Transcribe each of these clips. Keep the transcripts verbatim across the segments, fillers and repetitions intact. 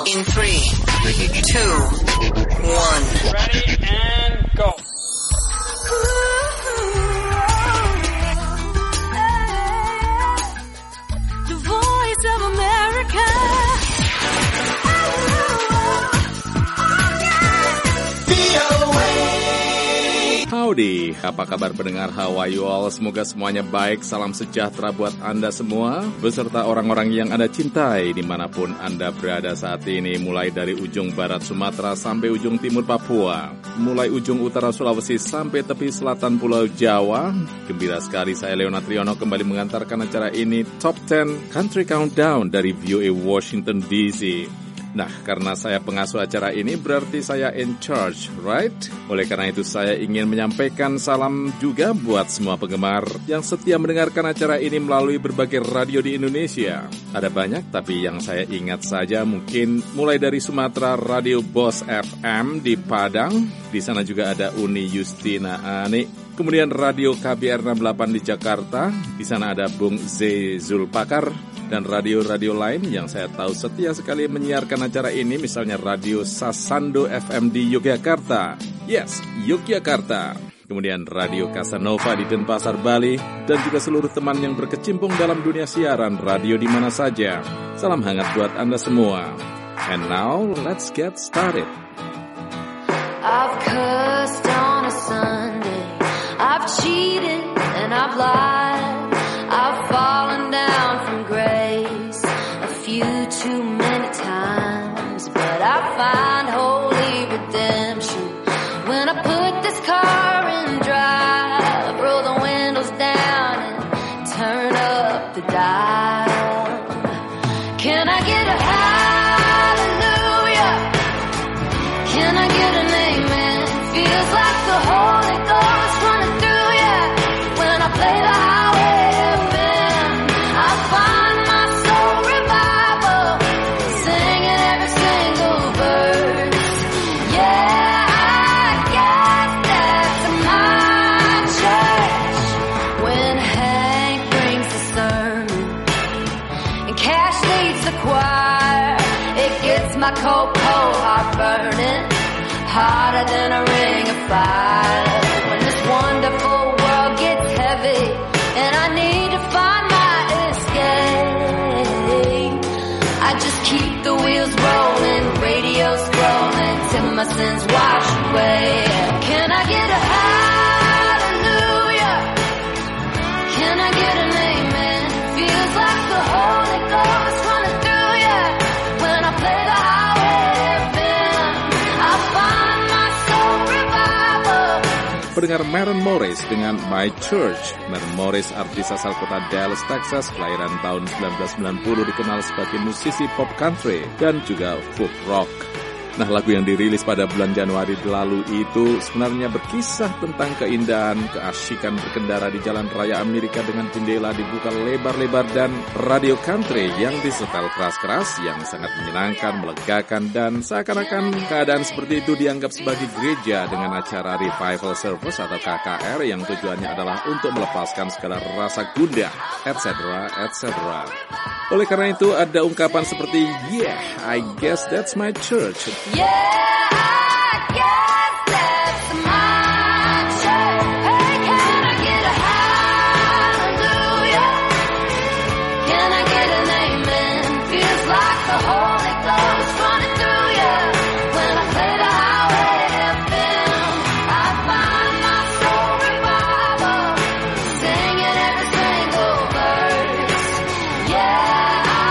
In three, two, one. Ready and go. The Voice of America. Howdy, apa kabar pendengar? How are you all? Semoga semuanya baik, salam sejahtera buat Anda semua, beserta orang-orang yang Anda cintai dimanapun Anda berada saat ini, mulai dari ujung barat Sumatera sampai ujung timur Papua, mulai ujung utara Sulawesi sampai tepi selatan Pulau Jawa. Gembira sekali saya Leonard Triono kembali mengantarkan acara ini, Top sepuluh Country Countdown dari V O A Washington D C. Nah, karena saya pengasuh acara ini berarti saya in charge, right? Oleh karena itu saya ingin menyampaikan salam juga buat semua penggemar yang setia mendengarkan acara ini melalui berbagai radio di Indonesia. Ada banyak, tapi yang saya ingat saja mungkin mulai dari Sumatera, Radio Bos F M di Padang. Di sana juga ada Uni Justina Ani. Kemudian Radio K B R enam puluh delapan di Jakarta. Di sana ada Bung Z Zulpakar. Dan radio-radio lain yang saya tahu setia sekali menyiarkan acara ini, misalnya Radio Sasando F M di Yogyakarta. Yes, Yogyakarta. Kemudian Radio Casanova di Denpasar, Bali. Dan juga seluruh teman yang berkecimpung dalam dunia siaran radio di mana saja. Salam hangat buat Anda semua. And now, let's get started. I've cursed on a Sunday. I've cheated and I've lied. I've fallen down from grace a few too many times, but I find holy redemption when I put this car in drive, roll the windows down and turn up the dial. Can I get a hallelujah? Can I get an amen? Feels like the Holy Ghost running through ya when I play the highway. My cold, cold heart burning hotter than a ring of fire. When this wonderful world gets heavy and I need to find my escape, I just keep the wheels rolling, radio scrolling till my sins wash away. Can I get a hallelujah? Can I get an amen? Feels like the Holy Ghost running through ya when I play the pendengar Maren Morris dengan My Church. Maren Morris, artis asal kota Dallas, Texas, kelahiran tahun sembilan belas sembilan puluh, dikenal sebagai musisi pop country dan juga folk rock. Nah, lagu yang dirilis pada bulan Januari lalu itu sebenarnya berkisah tentang keindahan, keasyikan berkendara di jalan raya Amerika dengan jendela dibuka lebar-lebar dan radio country yang disetel keras-keras yang sangat menyenangkan, melegakan, dan seakan-akan keadaan seperti itu dianggap sebagai gereja dengan acara revival service atau K K R yang tujuannya adalah untuk melepaskan segala rasa gundah, et cetera, et cetera. Oleh karena itu ada ungkapan seperti yeah, I guess that's my church. Yeah, I guess that's my church. Hey, can I get a hallelujah? Can I get an amen? Feels like the Holy Ghost running through ya when I play the highway F M. I find my soul revival, singing every single verse. Yeah.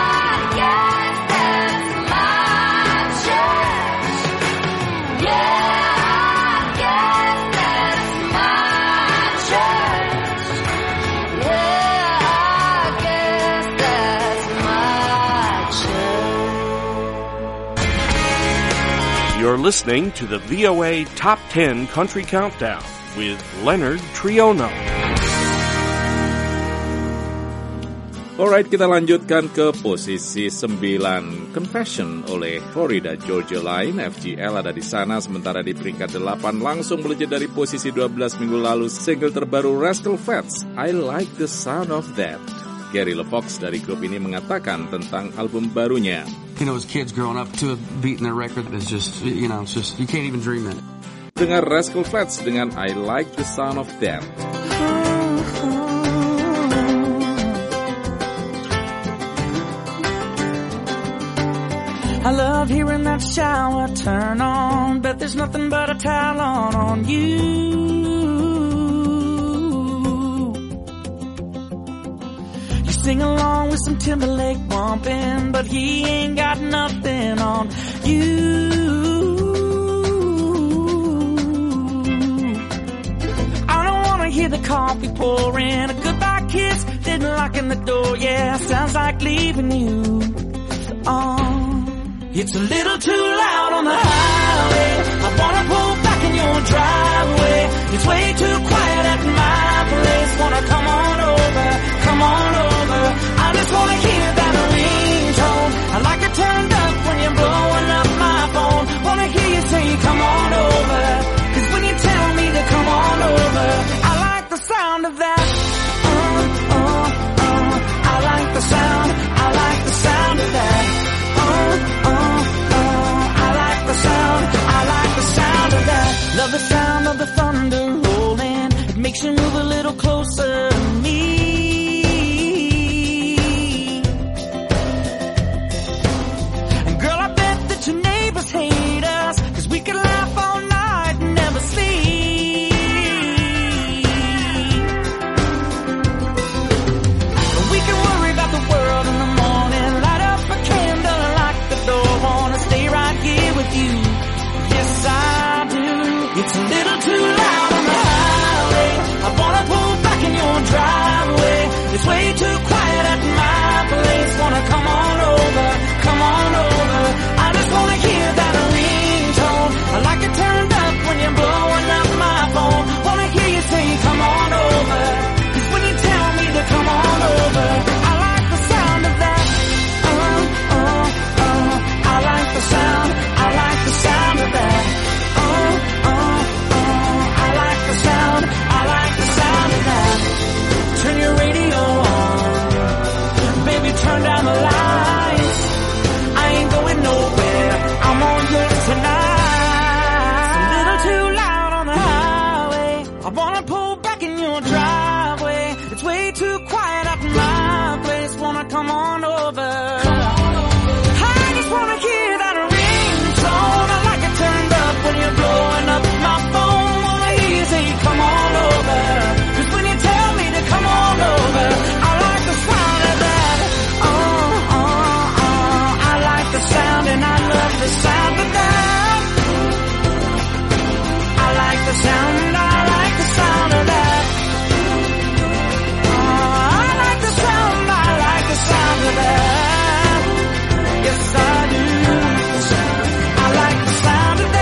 You're listening to the V O A Top ten Country Countdown with Leonard Triono. Alright, kita lanjutkan ke posisi sembilan. Confession oleh Florida Georgia Line. F G L ada di sana, sementara di peringkat delapan langsung melejit dari posisi dua belas minggu lalu. Single terbaru Rascal Flatts, I Like the Sound of That. Gary LeFox dari grup ini mengatakan tentang album barunya, you know, as kids growing up to a beat in their record is just, you know, it's just, you can't even dream it. Dengar Rascal Flatts dengan I Like the Sound of That. I love hearing that shower turn on, bet there's nothing but a towel on on you. You sing along with some Timberlake bumping, but he ain't got nothing on you. I don't wanna hear the coffee pouring, a goodbye kiss, didn't lock in the door, yeah, sounds like leaving you. Oh, it's a little too loud on the highway, I wanna pull back in your driveway. It's way too quiet at my place, wanna come on over, come on over. I just wanna hear that ringtone, I like it turned up when you're blowing up my phone. Wanna hear you say come on over, cause when you tell me to come on over, I like the sound of that. Uh, uh, uh, I like the sound, I like the sound of that. Uh, uh. I like the sound of that. Love the sound of the thunder rolling. It makes you move a little closer to me. And girl, I bet that your neighbors hate us, cause we could laugh all night and never sleep. We can worry about the world in the morning, light up a candle and lock the door. Wanna stay right here with you. I do. It's a little too loud on the highway, I wanna pull back in your driveway. It's way too quiet at my place, wanna come on over, come on over. I just wanna hear that ringtone, I like it turned up when you're blowing up my phone. Wanna hear you say come on over, cause when you tell me to come on over, I like the sound of that. Uh, uh, uh, I like the sound, I like the sound of that. Turn your radio on, baby, turn down the lights. I ain't going nowhere, I'm on yours tonight. It's a little too loud on the highway, I wanna pull back in your driveway. It's way too quiet at my place, wanna come on over. I just wanna hear that ringtone, I like it turned up when you're blowing up my phone. Wanna hear you say come on over, cause when you tell me to come on over, I like the sound of that. Oh, oh, oh, I like the sound and I love the sound of that. I like the sound and I like the sound of that. Oh, I like the sound, I like the sound of that. Yes, I do. I like the sound of that.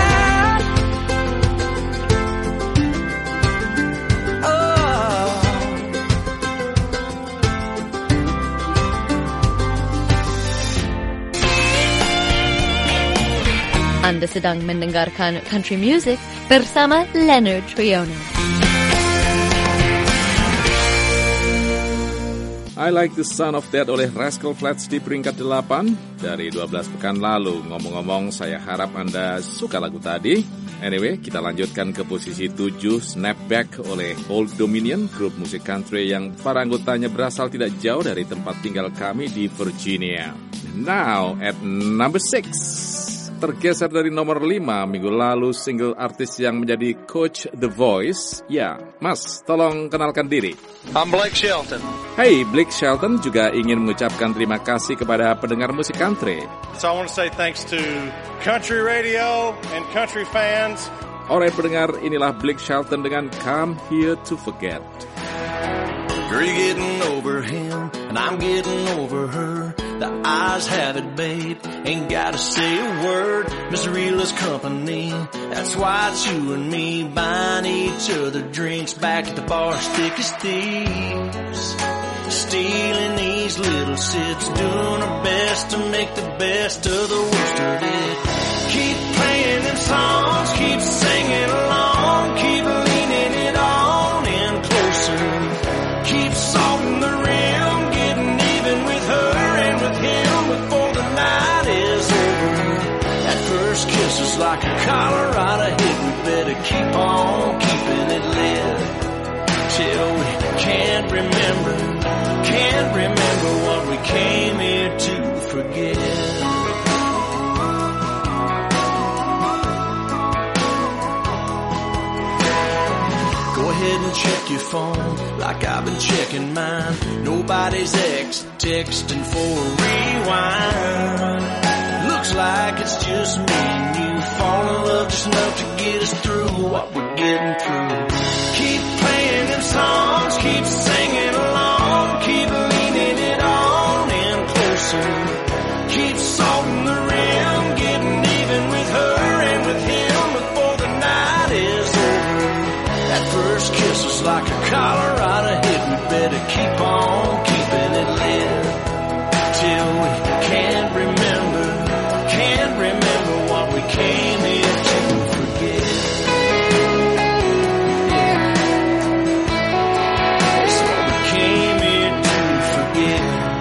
Anda sedang mendengarkan country music bersama Leonard Triono. I Like the Sound of That oleh Rascal Flatts di peringkat delapan dari dua belas pekan lalu. Ngomong-ngomong, saya harap Anda suka lagu tadi. Anyway, kita lanjutkan ke posisi tujuh, Snapback oleh Old Dominion, grup musik country yang para anggotanya berasal tidak jauh dari tempat tinggal kami di Virginia. Now at number six. Tergeser dari nomor lima minggu lalu, single artis yang menjadi coach The Voice. Ya, Mas, tolong kenalkan diri. I'm Blake Shelton. Hey, Blake Shelton juga ingin mengucapkan terima kasih kepada pendengar musik country. So I want to say thanks to country radio and country fans. Alright pendengar, inilah Blake Shelton dengan Come Here to Forget. Girl, you're getting over him, and I'm getting over her. The eyes have it, babe, ain't gotta say a word. Mister Reela's company, that's why it's you and me buying each other drinks back at the bar, stick as thieves. Stealing these little sips, doing our best to make the best of the worst of it. Keep playing them songs, keep singing along, keep leaning it on in closer. Keep salting the rim, getting even with her and with him before the night is kisses like a Colorado hit. We better keep on keeping it lit till we can't remember, can't remember what we came here to forget. Go ahead and check your phone like I've been checking mine. Nobody's ex texting for a rewind. Looks like it's just me and you, fall in love just enough to get us through what we're getting through. Keep playing them songs, keep singing along, keep leaning it on in closer. Keep salting the rim, getting even with her and with him before the night is over. That first kiss was like a Colorado hit. We better keep on keeping it lit till we can't remember, can't remember what we came here to forget. That's what we came here to forget.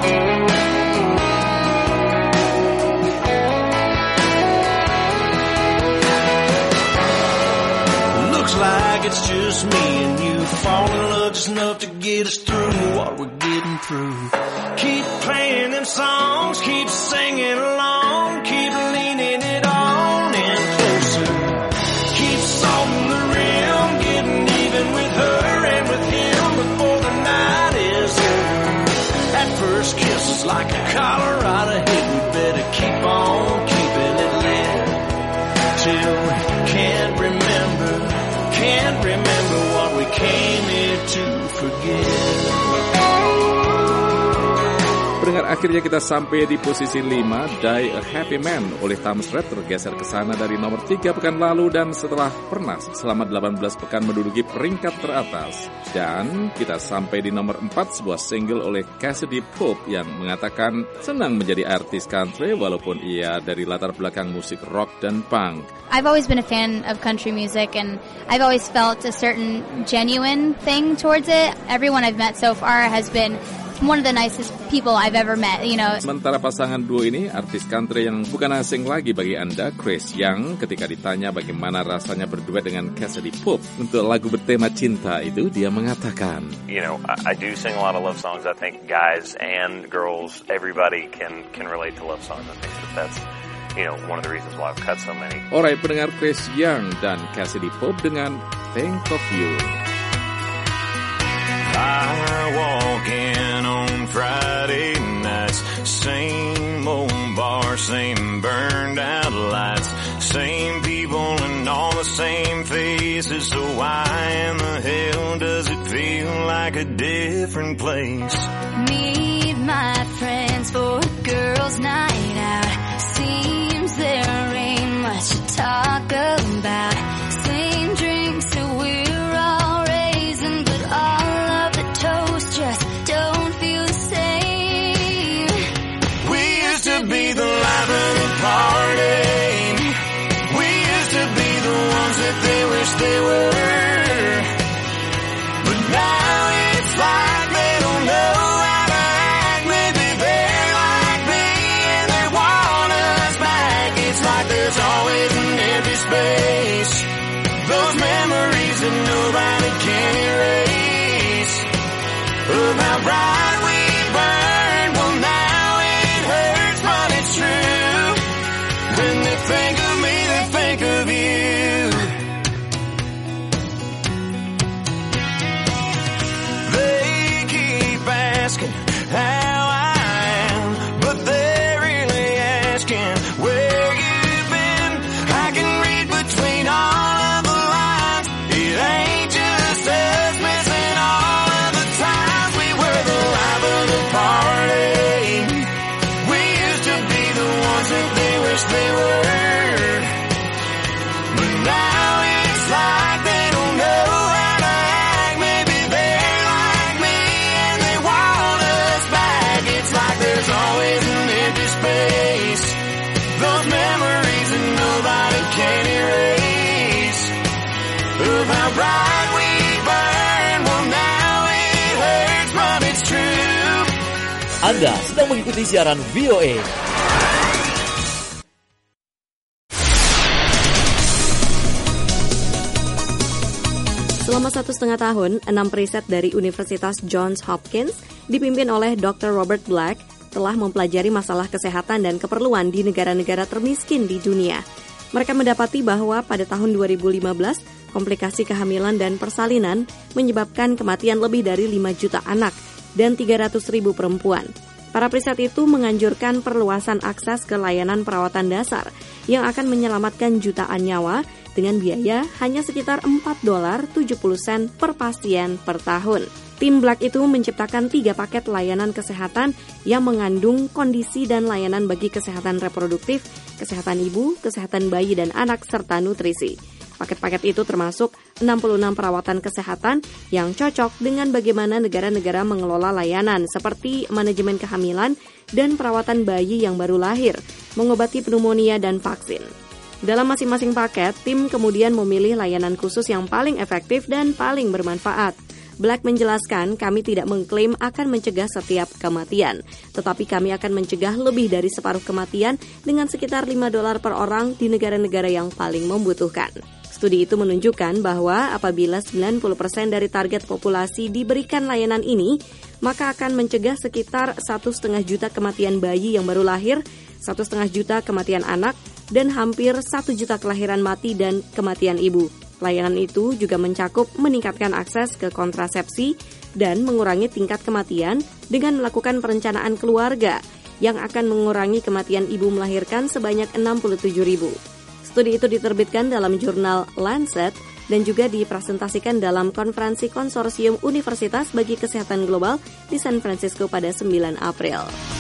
Looks like it's just me and you, fall in love just enough to get us through what we're getting through. Keep playing them songs, keep singing along, keep leaning it on in closer. Keep salting the rim, getting even with her and with him before the night is over. That first kiss was like a Colorado hit. We better keep on keeping it lit till we can't remember, can't remember what we came here to forget. Pendengar, akhirnya kita sampai di posisi lima, Die a Happy Man oleh Thomas Rhett tergeser ke sana dari nomor tiga pekan lalu dan setelah pernah selama delapan belas pekan menduduki peringkat teratas. Dan kita sampai di nomor empat, sebuah single oleh Cassidy Pope yang mengatakan senang menjadi artis country walaupun ia dari latar belakang musik rock dan punk. I've always been a fan of country music and I've always felt a certain genuine thing towards it. Everyone I've met so far has been one of the nicest people I've ever met, you know. Sementara pasangan duo ini, artis country yang bukan asing lagi bagi Anda, Chris Young, ketika ditanya bagaimana rasanya berduet dengan Cassidy Pope untuk lagu bertema cinta itu, dia mengatakan, You know, I, I do sing a lot of love songs. I think guys and girls, everybody can can relate to love songs. I think that that's, you know, one of the reasons why I've cut so many. Alright, pendengar, Chris Young dan Cassidy Pope dengan Think of You. I walk in on Friday nights, same old bar, same burned out lights, same people and all the same faces. So why in the hell does it feel like a different place? Meet my friends for a girls' night out. Seems there ain't much to talk about. Same drinks that we're all raising, but all of the toast just don't feel the same. We used to be the life of the party. We used to be the ones that they wish they were. But now it's like they don't know how to act. Maybe they're like me and they want us back. It's like there's always an empty space. Those memories that nobody can erase. Of how bright we burned. Well, now it hurts, but it's true. When they think of me, they think of you. They keep asking how I am, but they're really asking where you've been. I can read between all of the lines. It ain't just us missing all of the times we were the life of the party. We used to be the ones that they wish they were. But now it's like they don't know how to act. Maybe they're like me and they want us back. It's like there's always an empty space. Those memories that nobody can erase. Of how bright we burn. Well, now it hurts, but it's true. Anda sedang mengikuti siaran V O A. Selama satu setengah tahun, enam periset dari Universitas Johns Hopkins dipimpin oleh doktor Robert Black telah mempelajari masalah kesehatan dan keperluan di negara-negara termiskin di dunia. Mereka mendapati bahwa pada tahun dua ribu lima belas, komplikasi kehamilan dan persalinan menyebabkan kematian lebih dari lima juta anak dan tiga ratus ribu perempuan. Para periset itu menganjurkan perluasan akses ke layanan perawatan dasar yang akan menyelamatkan jutaan nyawa dengan biaya hanya sekitar empat dolar tujuh puluh sen per pasien per tahun. Tim Black itu menciptakan tiga paket layanan kesehatan yang mengandung kondisi dan layanan bagi kesehatan reproduktif, kesehatan ibu, kesehatan bayi dan anak, serta nutrisi. Paket-paket itu termasuk enam puluh enam perawatan kesehatan yang cocok dengan bagaimana negara-negara mengelola layanan seperti manajemen kehamilan dan perawatan bayi yang baru lahir, mengobati pneumonia dan vaksin. Dalam masing-masing paket, tim kemudian memilih layanan khusus yang paling efektif dan paling bermanfaat. Black menjelaskan, kami tidak mengklaim akan mencegah setiap kematian, tetapi kami akan mencegah lebih dari separuh kematian dengan sekitar lima dolar per orang di negara-negara yang paling membutuhkan. Studi itu menunjukkan bahwa apabila sembilan puluh persen dari target populasi diberikan layanan ini, maka akan mencegah sekitar satu setengah juta kematian bayi yang baru lahir, satu setengah juta kematian anak, dan hampir satu juta kelahiran mati dan kematian ibu. Layanan itu juga mencakup meningkatkan akses ke kontrasepsi dan mengurangi tingkat kematian dengan melakukan perencanaan keluarga yang akan mengurangi kematian ibu melahirkan sebanyak enam puluh tujuh ribu. Studi itu diterbitkan dalam jurnal Lancet dan juga dipresentasikan dalam konferensi konsorsium Universitas bagi Kesehatan Global di San Francisco pada sembilan April.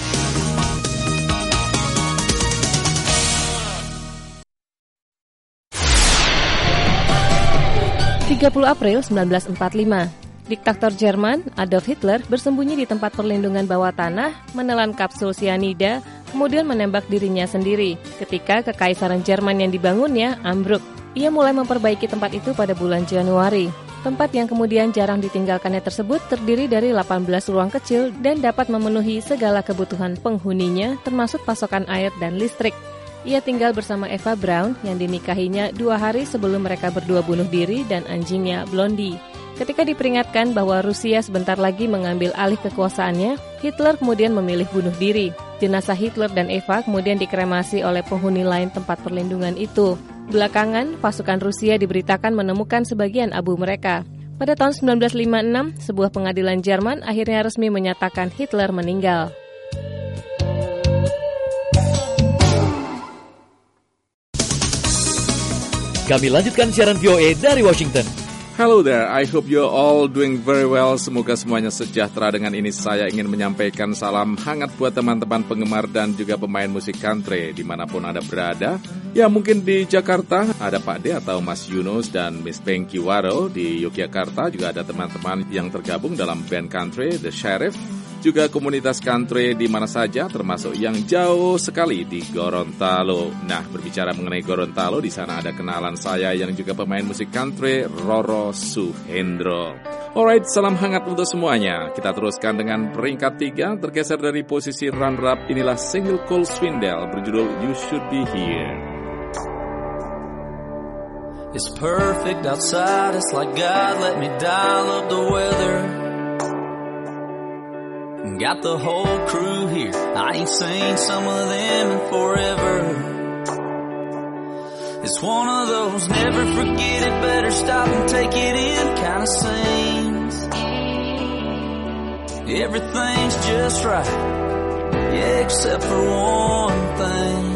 tiga puluh April seribu sembilan ratus empat puluh lima, diktator Jerman Adolf Hitler bersembunyi di tempat perlindungan bawah tanah, menelan kapsul sianida, kemudian menembak dirinya sendiri. Ketika kekaisaran Jerman yang dibangunnya ambruk, ia mulai memperbaiki tempat itu pada bulan Januari. Tempat yang kemudian jarang ditinggalkannya tersebut terdiri dari delapan belas ruang kecil dan dapat memenuhi segala kebutuhan penghuninya, termasuk pasokan air dan listrik. Ia tinggal bersama Eva Braun yang dinikahinya dua hari sebelum mereka berdua bunuh diri dan anjingnya Blondie. Ketika diperingatkan bahwa Rusia sebentar lagi mengambil alih kekuasaannya, Hitler kemudian memilih bunuh diri. Jenazah Hitler dan Eva kemudian dikremasi oleh penghuni lain tempat perlindungan itu. Belakangan, pasukan Rusia diberitakan menemukan sebagian abu mereka. Pada tahun sembilan belas lima puluh enam, sebuah pengadilan Jerman akhirnya resmi menyatakan Hitler meninggal. Kami lanjutkan siaran V O A dari Washington. Hello there, I hope you're all doing very well. Semoga semuanya sejahtera. Dengan ini saya ingin menyampaikan salam hangat buat teman-teman penggemar dan juga pemain musik country dimanapun Anda berada. Ya mungkin di Jakarta ada Pak D atau Mas Yunus dan Miss Pengki Waro. Di Yogyakarta juga ada teman-teman yang tergabung dalam band country The Sheriff. Juga komunitas country di mana saja, termasuk yang jauh sekali di Gorontalo. Nah, berbicara mengenai Gorontalo, di sana ada kenalan saya yang juga pemain musik country, Roro Suhendro. Alright, salam hangat untuk semuanya. Kita teruskan dengan peringkat tiga, tergeser dari posisi runner-up. Inilah single Cole Swindell berjudul You Should Be Here. It's perfect outside, it's like God let me dial up the weather. Got the whole crew here, I ain't seen some of them in forever. It's one of those never forget it, better stop and take it in kind of scenes. Everything's just right, yeah, except for one thing.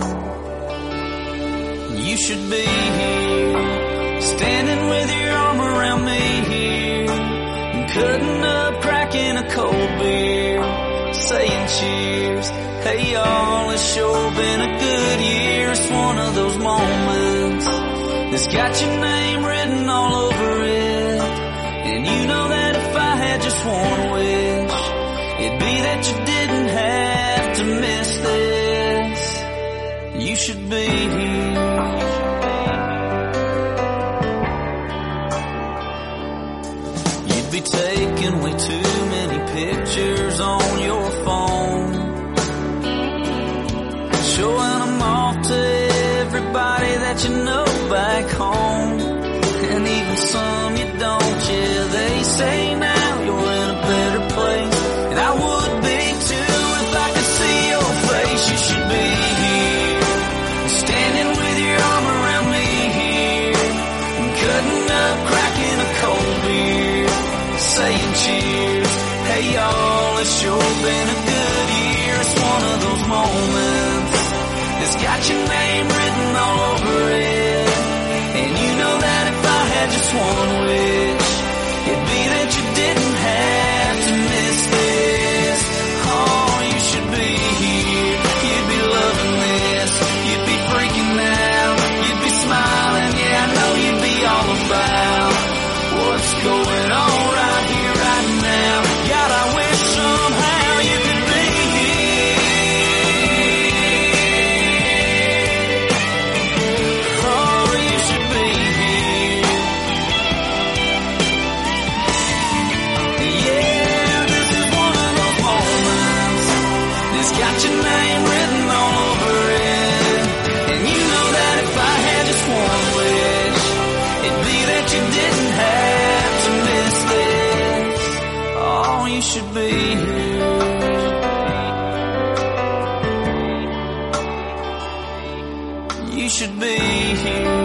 You should be here, standing with your arm around me here, cutting up, cracking a cold beer, saying cheers. Hey y'all, it's sure been a good year. It's one of those moments that's got your name written all over it. And you know that if I had just one wish, it'd be that you didn't have to miss this. You should be here. You'd be taking way too many pictures on your phone, showing them off to everybody that you know back home, and even some you don't Well, it's sure been a good year. It's one of those moments that's got your name written all over it. And you know that if I had just one wish, it'd be that you didn't have to miss this. Oh, you should be here. You'd be loving this. You'd be freaking out. You'd be smiling. Yeah, I know you'd be all about what's going on right here, right now. God, I wish somehow you could be here. Oh, you should be here. Yeah, this is one of those moments that's got your name written all over it. And you know that if I had just one wish, it'd be that you didn't have to miss this. Oh, you should be here. You should be here.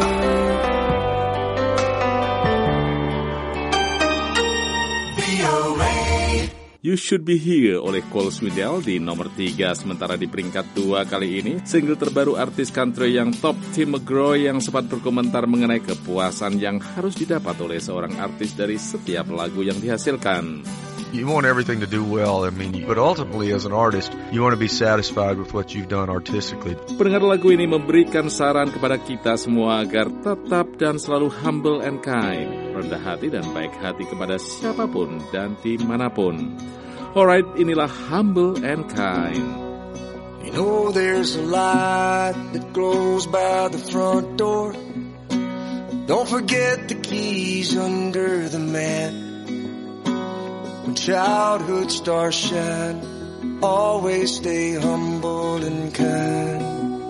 You Should Be Here oleh Cole Swindell di nomor tiga, sementara di peringkat dua kali ini single terbaru artis country yang top Tim McGraw yang sempat berkomentar mengenai kepuasan yang harus didapat oleh seorang artis dari setiap lagu yang dihasilkan. You want everything to do well, I mean, but ultimately as an artist, you want to be satisfied with what you've done artistically. Pendengar lagu ini memberikan saran kepada kita semua agar tetap dan selalu humble and kind, rendah hati dan baik hati kepada siapapun dan dimanapun. Alright, inilah Humble and Kind. You know there's a light that glows by the front door. Don't forget the keys under the mat. When childhood stars shine, always stay humble and kind.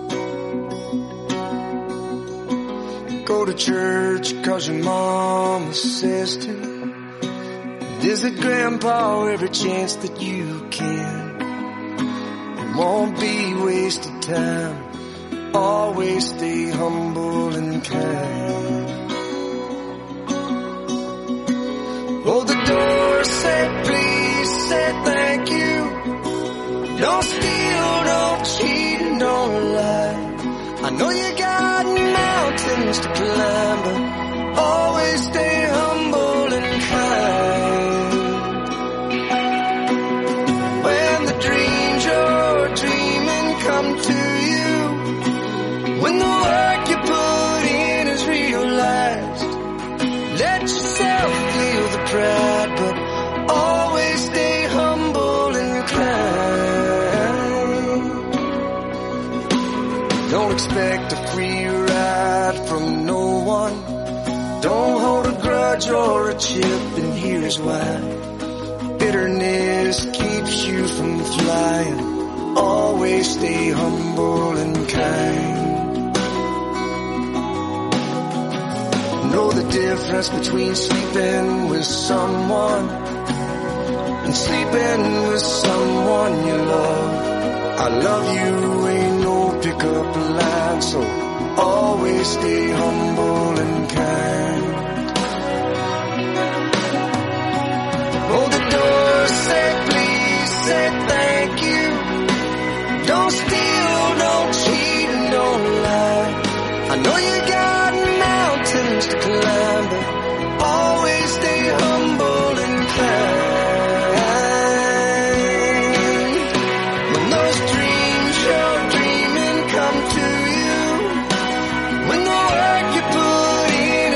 Go to church cause your mama says to. Visit grandpa every chance that you can. It won't be wasted time. Always stay humble and kind. Hold the door, say please, say thank you. Don't steal, don't cheat, and don't lie. I know you got mountains to climb, but always stay humble and kind. When the dreams you're dreaming come to you, when the work you put in is realized, let yourself feel the pride, but always stay humble and kind. Don't expect a free ride from no one. Don't hold a grudge or a chip, and here's why. Bitterness keeps you from flying. Always stay humble and kind. Know the difference between sleeping with someone and sleeping with someone you love. I love you ain't no pickup line, so always stay humble and kind. Hold the door, say please, say thank you. Don't steal, don't cheat, and don't lie. I know you got mountains to climb, but always stay humble and kind. When those dreams you're dreaming come to you, when the work you put in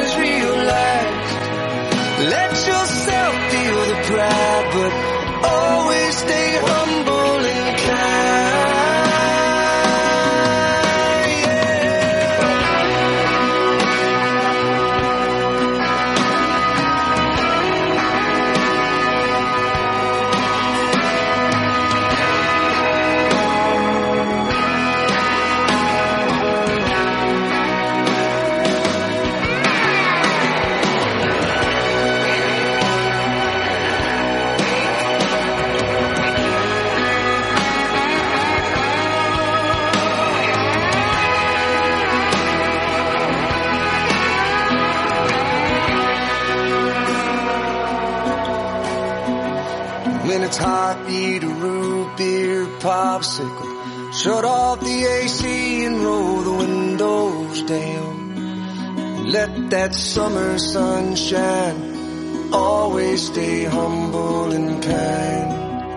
it's hot, eat a root beer popsicle. Shut off the A C and roll the windows down. Let that summer sun shine. Always stay humble and kind.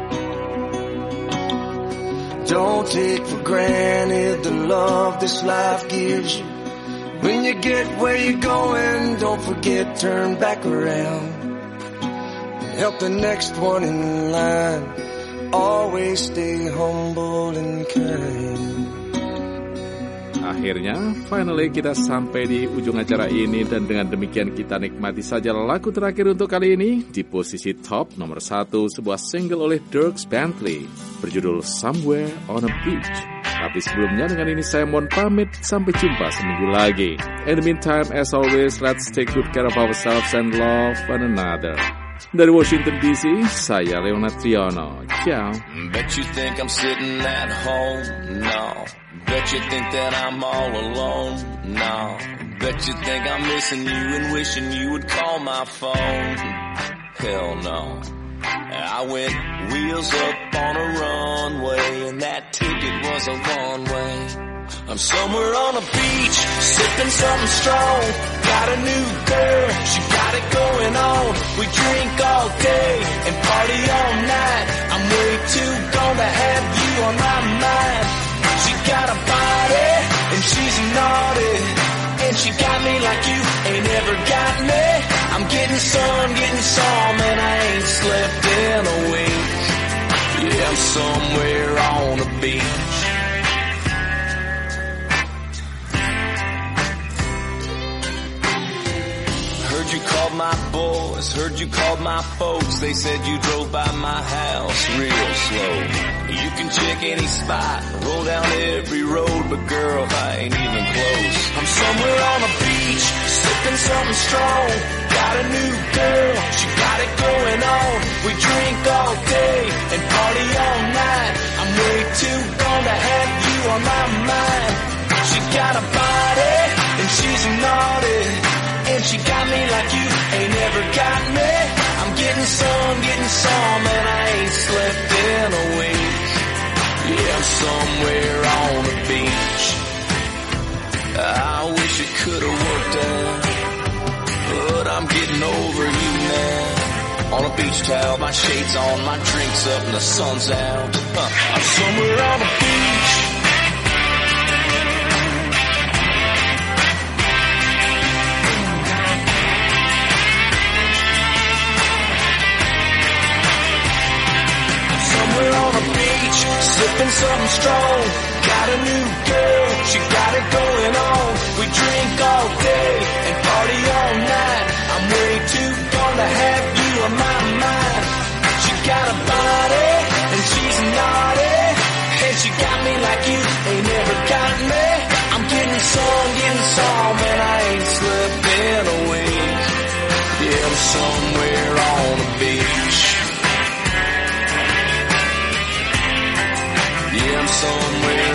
Don't take for granted the love this life gives you. When you get where you're going, don't forget, turn back around. Help the next one in line. Always stay humble and kind. Akhirnya, finally kita sampai di ujung acara ini. Dan dengan demikian kita nikmati saja lagu terakhir untuk kali ini. Di posisi top nomor satu, sebuah single oleh Dierks Bentley berjudul Somewhere on a Beach. Tapi sebelumnya dengan ini saya mohon pamit. Sampai jumpa seminggu lagi. In the meantime, as always, let's take good care of ourselves and love one another. Dari Washington D C, saya Leonard Triono. Ciao. Bet you think I'm sitting at home? No. Bet you think that I'm all alone? No. Bet you think I'm missing you and wishing you would call my phone? Hell no. I went wheels up on a runway, and that ticket was a one-way. I'm somewhere on a beach, sipping something strong. Got a new girl, she got it going on. We drink all day and party all night. I'm way too gone to have you on my mind. She got a body and she's naughty, and she got me like you ain't ever got me. I'm getting some, getting some, and I ain't slept in a week. Yeah, I'm somewhere on a beach. Heard you called my boys, heard you called my folks. They said you drove by my house real slow. You can check any spot, roll down every road, but girl, I ain't even close. I'm somewhere on a beach, sipping something strong. Got a new girl, she got it going on. We drink all day and party all night. I'm way too gone to have you on my mind. She got a body and she's naughty, and she got me like you ain't never got me. I'm getting some, getting some, and I ain't slept in a week. Yeah, I'm somewhere on the beach. I wish it could have worked out, but I'm getting over you now. On a beach towel, my shades on, my drinks up, and the sun's out. Huh. I'm somewhere on the beach. Somewhere on a beach, sipping something strong. Got a new girl, she got it going on. We drink all day and party all night. I'm way too gone to have you on my mind. She got a body and she's naughty, and she got me like you ain't never got me. I'm getting some, getting some, and I ain't slept in a week. Yeah, I'm somewhere on a beach. Yeah, I'm somewhere